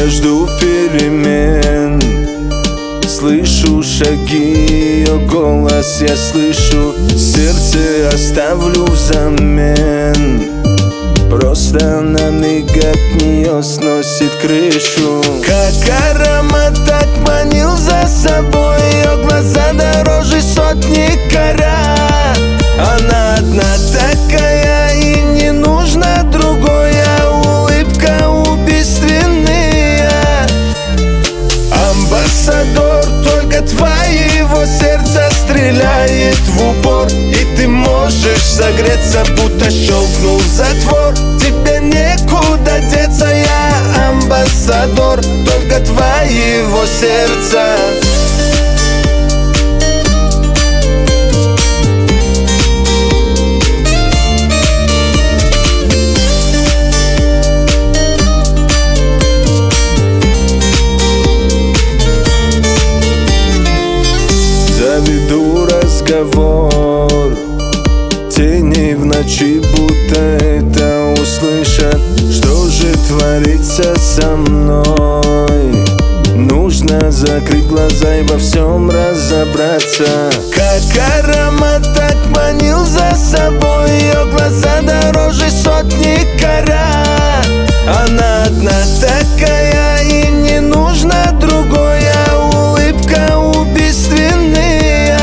Я жду перемен, слышу шаги, ее голос я слышу. Сердце оставлю взамен, просто на миг от нее сносит крышу. Как аромат так манил за собой, ее глаза дороже сотни карат. Она одна такая и не нужна другая, улыбка убийственная. Амбассадор, только твоего сердца стреляет в упор, и ты можешь согреться, будто щелкнул затвор. Тебе некуда деться, я амбассадор, только твоего сердца. Заведу разговор, тени в ночи будто это услышат. Что же творится со мной? Нужно закрыть глаза и во всем разобраться. Как аромат так манил за собой, ее глаза дороже сотни карат. Она одна такая и не нужна другая, улыбка убийственная.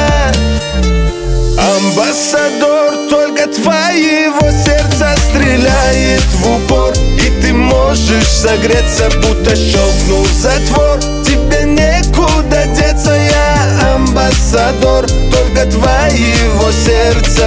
Амбассадор, только твоего сердца стреляет в упор, и ты можешь согреться, будто щелкнул затвор. Тебе некуда деться, я амбассадор, только твоего сердца.